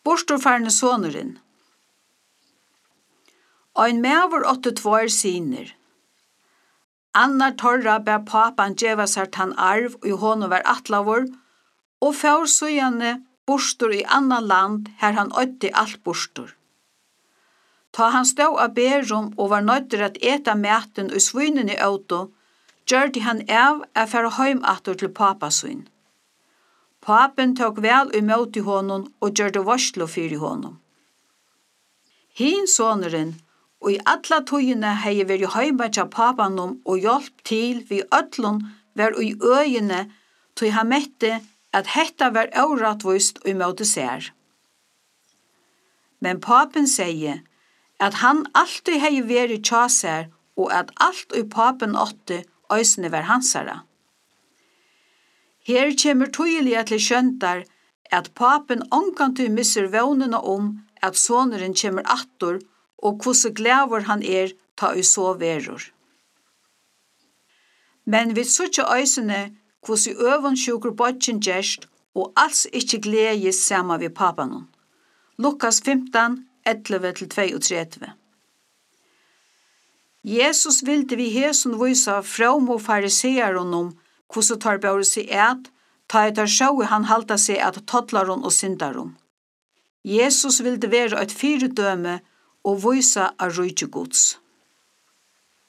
Borstorfarne sonurin. Ein maver 82 synir. Annar torra ber papan djeva seg tann arv og i honom var atlavur, og fær søgjane borstor i annan land her han ødde alt borstor. Ta han stod av berum og var nødder at eta maten og svinen i auto, gjørte han av at færa heim atter til papasyn. Papen tok vel imot i honom og gjørte varslo fyrir honom. Hin soneren, og i alla tøyene hei væri heima tja papanom og hjelp til vi öllun var i øyene tøy han mette at hetta var auratvist og imot sær. Men papen sier at han alltid hei væri tja sær og at alt i papen åtte øysene var hansara. Her kjemur tøyelige til skjøntar at papen ongantu misser vånene at soneren kjemur attor og hvordan glæver han ta i så verur. Men vi suttje øysene hvordan øvensjukur bodgen gjerst og alls ikkje gledes sama vi papanon. Lukas 15, 11-32. Jesus vilde vi hesun vysa fram og farisearon hvordan tar bjør seg ta etter sjåi han halda seg at toddlaron og syndaron. Jesus vilde være et fyrdøme og vysa av rujtje Guds.